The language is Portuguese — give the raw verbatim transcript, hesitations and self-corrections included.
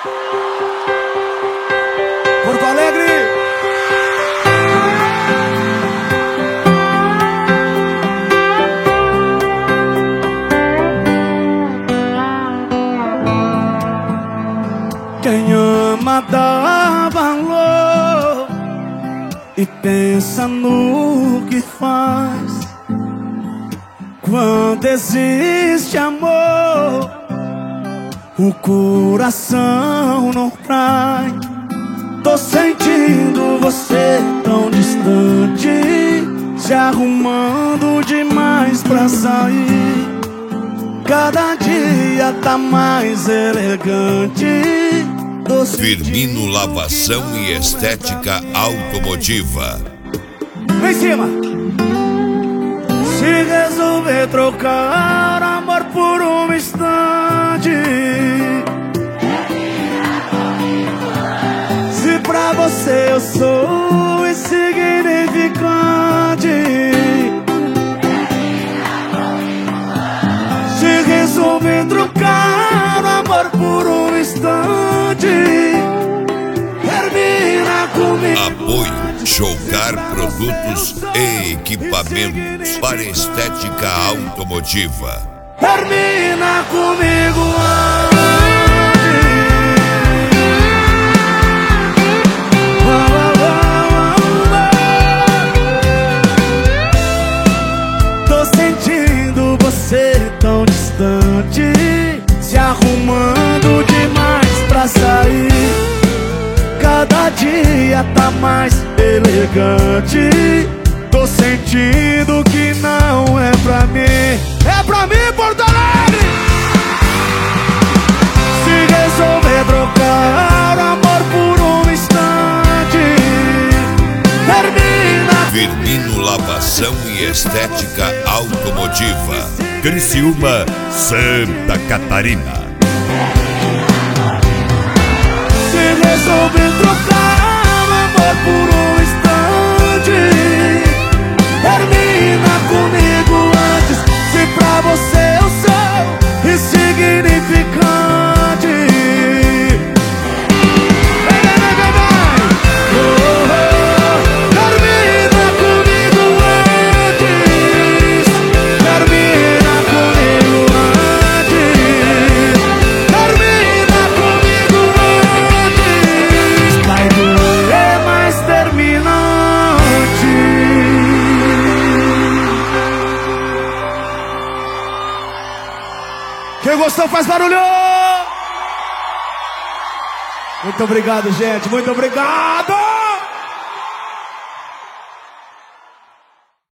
Porto Alegre. Quem ama dá valor e pensa no que faz. Quando existe amor, o coração não trai. Tô sentindo você tão distante, se arrumando demais pra sair. Cada dia tá mais elegante. Firmino Lavação e Estética Automotiva. Lá em cima. Se resolver trocar amor por um instante, se pra você eu sou insignificante, se resolver trocar amor por um instante, termina comigo. Apoio Jogar Produtos e Equipamentos para Estética Automotiva. Termina comigo antes. Tô sentindo você tão distante, se arrumando demais pra sair. Cada dia tá mais elegante. Tô sentindo que não é pra mim. É pra mim, Porto Alegre! Se resolver trocar amor por um instante, termina. Firmino Lavação e Estética Automotiva. Criciúma, Santa Catarina. Se resolver trocar amor por um instante, termina comigo antes. Se pra você eu sou insignificante, vem, vem, vem, vem, vem. Oh, oh, termina comigo antes. Termina comigo antes. Termina comigo antes. Vai doer, mas termina antes. Quem gostou faz barulho! Muito obrigado, gente. Muito obrigado!